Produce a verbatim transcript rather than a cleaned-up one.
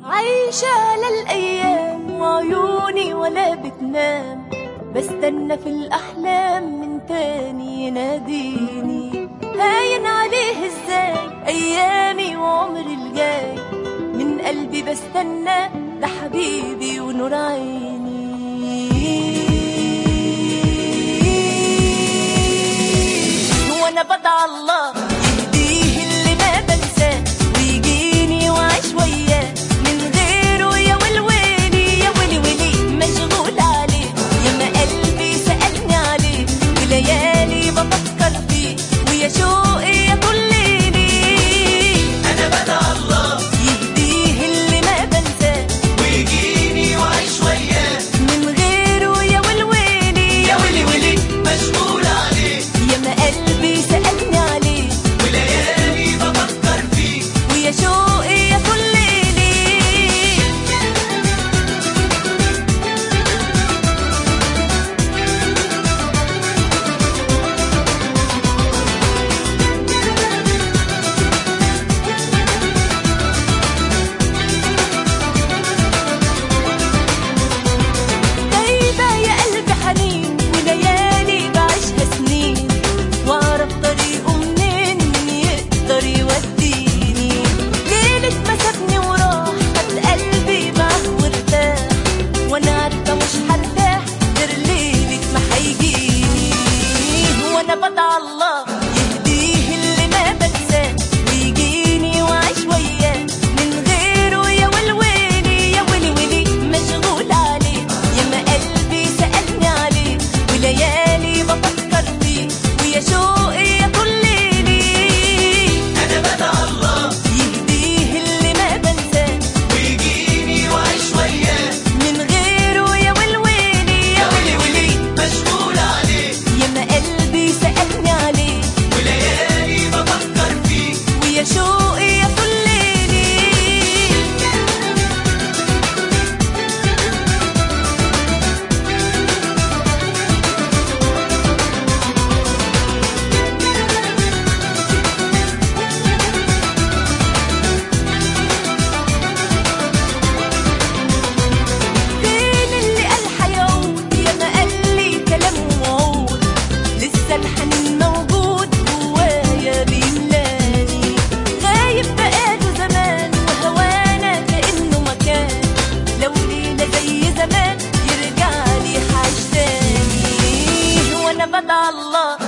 عايشة للأيام وعيوني ولا بتنام، بستنى في الأحلام من تاني يناديني. هاين عليه ازاي أيامي وعمري الجاي، من قلبي بستنى ده حبيبي ونور عيني. وانا بدعى الله يهديه اللي ما بنساه ويجيني وعيش وياه، من غيره يا ولويلي يا ولي ولي مشغول عليه. ياما قلبي سألني عليه وليالي بفكر فيه، ويا شوقي يا طول ليلي. انا بدعى الله يهديه اللي ما بنساه ويجيني وعيش وياه، من غيره يا ولويلي يا ولي ولي مشغول عليه. ياما قلبي سألني عليه وليالي بفكر فيه، ويا شوقي يا طول ليلي. دايبة يا قلبي حنين وليالي بعيشها سنين، واعرف طريقه منين من يقدر يوديني. ليلة ما سابني وراح خد قلبي معاه وارتاح، وانا عارفة مش هرتاح غير ليلة ما هيجيني. وانا بدعى الله يهديه اللي ما بنساه ويجيني وعيش وياه، من غيره يا ولويلي يا ولي ولي مشغول عليه. ياما قلبي سألني عليه وليالي بفكر فيه، ويا شوقي يا طول ليلي. انا بدعى الله يهديه اللي ما بنساه ويجيني وعيش وياه، من غيره يا ولويلي يا ولي ولي مشغول عليه. ياما قلبي سألني عليه وليالي بفكر فيه، ويا شوقي يا طول ليلي. فين اللي قال حيعود؟ ياما قال لي كلام وعود، لسه الحنين موجود جوايا بيملاني. غايب بقاله زمان وهوانا كأنه مكان، لو ليلة زي زمان يرجع لي حاج تاني. وانا بدعى الله